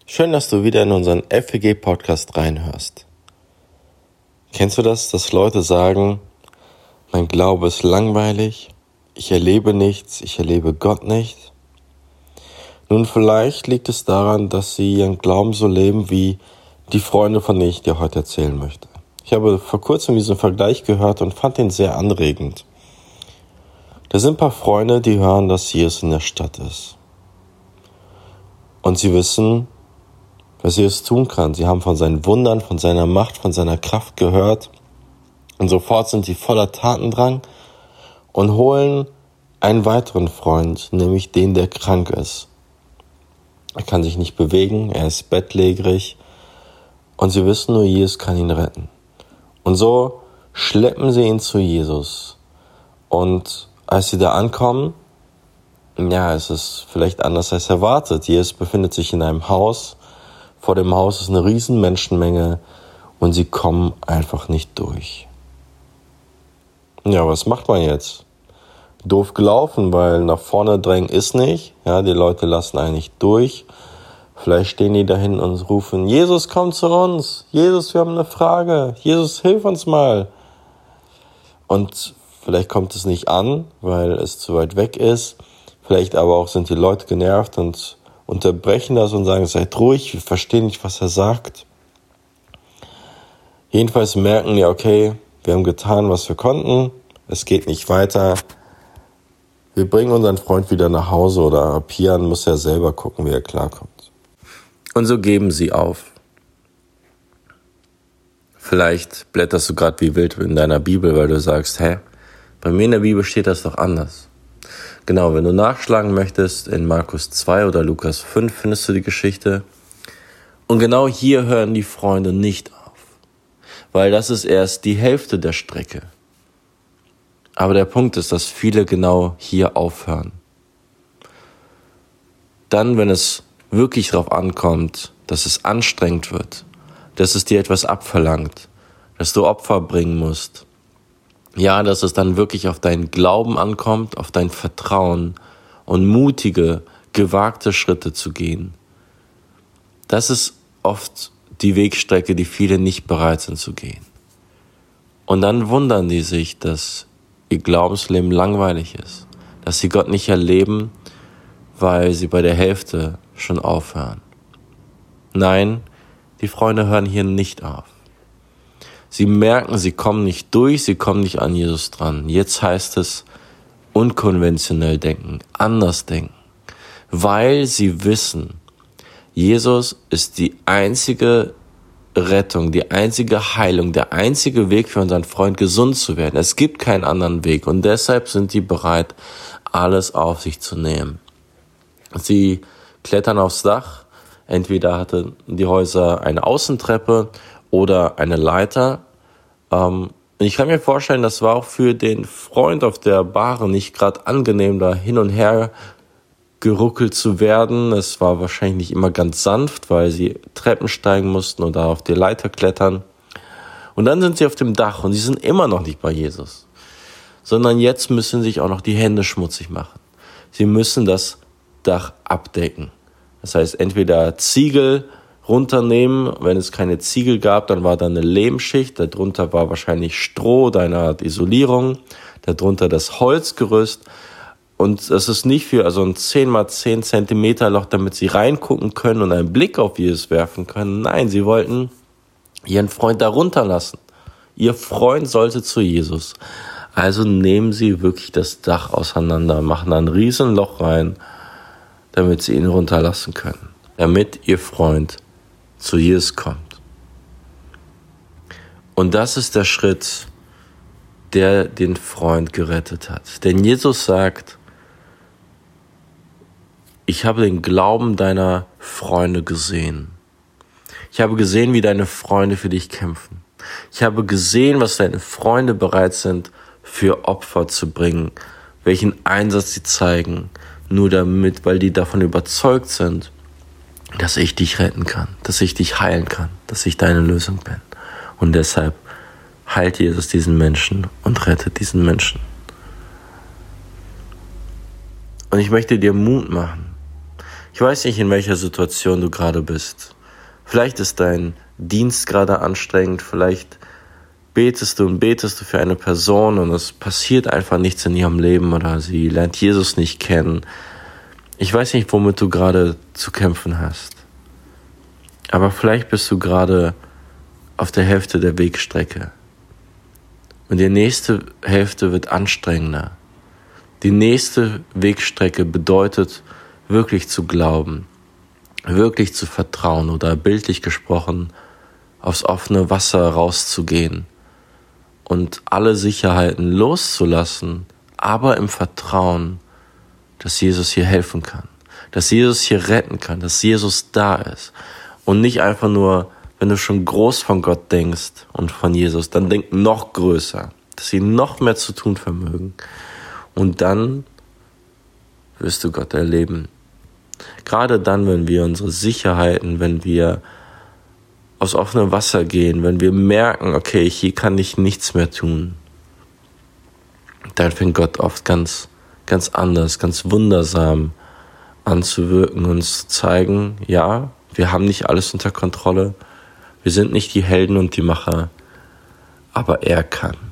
Schön, dass du wieder in unseren FWG-Podcast reinhörst. Kennst du das, dass Leute sagen, mein Glaube ist langweilig, ich erlebe nichts, ich erlebe Gott nicht? Nun, vielleicht liegt es daran, dass sie ihren Glauben so leben wie die Freunde, von denen ich dir heute erzählen möchte. Ich habe vor kurzem diesen Vergleich gehört und fand ihn sehr anregend. Da sind ein paar Freunde, die hören, dass Jesus in der Stadt ist. Und sie wissen, was Jesus tun kann. Sie haben von seinen Wundern, von seiner Macht, von seiner Kraft gehört. Und sofort sind sie voller Tatendrang und holen einen weiteren Freund, nämlich den, der krank ist. Er kann sich nicht bewegen, er ist bettlägerig und sie wissen nur, Jesus kann ihn retten. Und so schleppen sie ihn zu Jesus. Und als sie da ankommen, es ist vielleicht anders als erwartet. Jesus befindet sich in einem Haus. Vor dem Haus ist eine riesen Menschenmenge und sie kommen einfach nicht durch. Ja, was macht man jetzt? Doof gelaufen, weil nach vorne drängen ist nicht. Ja, die Leute lassen einen nicht durch. Vielleicht stehen die da hinten und rufen, Jesus, komm zu uns. Jesus, wir haben eine Frage. Jesus, hilf uns mal. Und vielleicht kommt es nicht an, weil es zu weit weg ist. Vielleicht aber auch sind die Leute genervt und unterbrechen das und sagen, seid ruhig, wir verstehen nicht, was er sagt. Jedenfalls merken die, okay, wir haben getan, was wir konnten. Es geht nicht weiter. Wir bringen unseren Freund wieder nach Hause oder Pian muss ja selber gucken, wie er klarkommt. Und so geben sie auf. Vielleicht blätterst du gerade wie wild in deiner Bibel, weil du sagst, bei mir in der Bibel steht das doch anders. Genau, wenn du nachschlagen möchtest, in Markus 2 oder Lukas 5 findest du die Geschichte. Und genau hier hören die Freunde nicht auf, weil das ist erst die Hälfte der Strecke. Aber der Punkt ist, dass viele genau hier aufhören. Dann, wenn es wirklich darauf ankommt, dass es anstrengend wird, dass es dir etwas abverlangt, dass du Opfer bringen musst, ja, dass es dann wirklich auf deinen Glauben ankommt, auf dein Vertrauen und mutige, gewagte Schritte zu gehen. Das ist oft die Wegstrecke, die viele nicht bereit sind zu gehen. Und dann wundern die sich, dass ihr Glaubensleben langweilig ist, dass sie Gott nicht erleben, weil sie bei der Hälfte schon aufhören. Nein, die Freunde hören hier nicht auf. Sie merken, sie kommen nicht durch, sie kommen nicht an Jesus dran. Jetzt heißt es unkonventionell denken, anders denken, weil sie wissen, Jesus ist die einzige Rettung, die einzige Heilung, der einzige Weg für unseren Freund, gesund zu werden. Es gibt keinen anderen Weg und deshalb sind die bereit, alles auf sich zu nehmen. Sie klettern aufs Dach. Entweder hatten die Häuser eine Außentreppe oder eine Leiter. Ich kann mir vorstellen, das war auch für den Freund auf der Bahre nicht gerade angenehm, da hin und her geruckelt zu werden. Es war wahrscheinlich nicht immer ganz sanft, weil sie Treppen steigen mussten oder auf die Leiter klettern. Und dann sind sie auf dem Dach und sie sind immer noch nicht bei Jesus, sondern jetzt müssen sie sich auch noch die Hände schmutzig machen. Sie müssen das Dach abdecken. Das heißt, entweder Ziegel runternehmen, wenn es keine Ziegel gab, dann war da eine Lehmschicht, darunter war wahrscheinlich Stroh oder eine Art Isolierung, darunter das Holzgerüst und es ist nicht für ein 10x10 Zentimeter Loch, damit sie reingucken können und einen Blick auf Jesus werfen können. Nein, sie wollten ihren Freund da runterlassen. Ihr Freund sollte zu Jesus. Also nehmen sie wirklich das Dach auseinander, machen da ein riesen Loch rein, damit sie ihn runterlassen können, damit ihr Freund zu Jesus kommt. Und das ist der Schritt, der den Freund gerettet hat. Denn Jesus sagt, ich habe den Glauben deiner Freunde gesehen. Ich habe gesehen, wie deine Freunde für dich kämpfen. Ich habe gesehen, was deine Freunde bereit sind, für Opfer zu bringen, welchen Einsatz sie zeigen, nur damit, weil die davon überzeugt sind, dass ich dich retten kann, dass ich dich heilen kann, dass ich deine Lösung bin. Und deshalb heilt Jesus diesen Menschen und rettet diesen Menschen. Und ich möchte dir Mut machen. Ich weiß nicht, in welcher Situation du gerade bist. Vielleicht ist dein Dienst gerade anstrengend, vielleicht betest du für eine Person und es passiert einfach nichts in ihrem Leben oder sie lernt Jesus nicht kennen. Ich weiß nicht, womit du gerade zu kämpfen hast. Aber vielleicht bist du gerade auf der Hälfte der Wegstrecke. Und die nächste Hälfte wird anstrengender. Die nächste Wegstrecke bedeutet, wirklich zu glauben, wirklich zu vertrauen oder bildlich gesprochen, aufs offene Wasser rauszugehen und alle Sicherheiten loszulassen, aber im Vertrauen, dass Jesus hier helfen kann, dass Jesus hier retten kann, dass Jesus da ist. Und nicht einfach nur, wenn du schon groß von Gott denkst und von Jesus, dann denk noch größer, dass sie noch mehr zu tun vermögen. Und dann wirst du Gott erleben. Gerade dann, wenn wir unsere Sicherheiten, wenn wir aufs offene Wasser gehen, wenn wir merken, okay, hier kann ich nichts mehr tun, dann fängt Gott oft ganz anders, ganz wundersam an zu wirken und zu zeigen, ja, wir haben nicht alles unter Kontrolle, wir sind nicht die Helden und die Macher, aber er kann.